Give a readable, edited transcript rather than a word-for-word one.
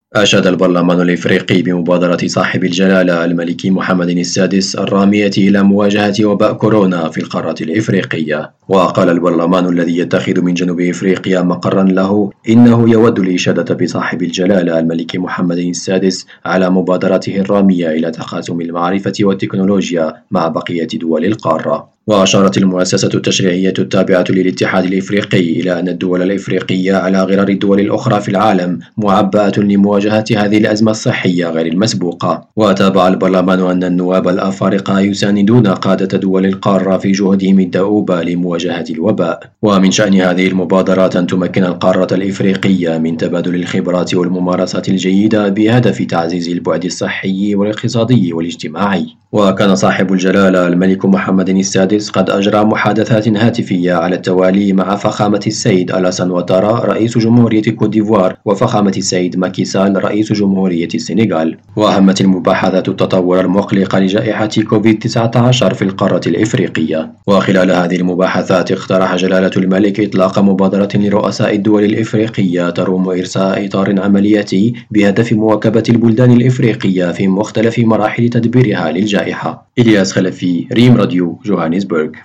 أشاد البرلمان الإفريقي بمبادرة صاحب الجلالة الملك محمد السادس الرامية إلى مواجهة وباء كورونا في القارة الإفريقية. وقال البرلمان الذي يتخذ من جنوب إفريقيا مقرا له إنه يود الإشادة بصاحب الجلالة الملك محمد السادس على مبادرته الرامية إلى تقاسم المعرفة والتكنولوجيا مع بقية دول القارة. وأشارت المؤسسة التشريعية التابعة للاتحاد الإفريقي إلى أن الدول الإفريقية على غرار الدول الأخرى في العالم معبأة لمواجهة هذه الأزمة الصحية غير المسبوقة. وتابع البرلمان أن النواب الأفارقة يساندون قادة دول القارة في جهودهم الدؤوبة لمواجهة الوباء. ومن شأن هذه المبادرات أن تمكن القارة الإفريقية من تبادل الخبرات والممارسات الجيدة بهدف تعزيز البعد الصحي والاقتصادي والاجتماعي. وكان صاحب الجلالة الملك محمد السادس قد أجرى محادثات هاتفية على التوالي مع فخامة السيد ألاسان واتارا رئيس جمهورية كوت ديفوار وفخامة السيد ماكي سال رئيس جمهورية السنغال. وأهمت المباحثات التطور المقلق لجائحة كوفيد-19 في القارة الإفريقية. وخلال هذه المباحثات اقترح جلالة الملك إطلاق مبادرة لرؤساء الدول الإفريقية تروم إرساء إطار عملياتي بهدف مواكبة البلدان الإفريقية في مختلف مراحل تدبيرها للجائحة. إلياس خلفي، ريم راديو، جوهانسبرغ.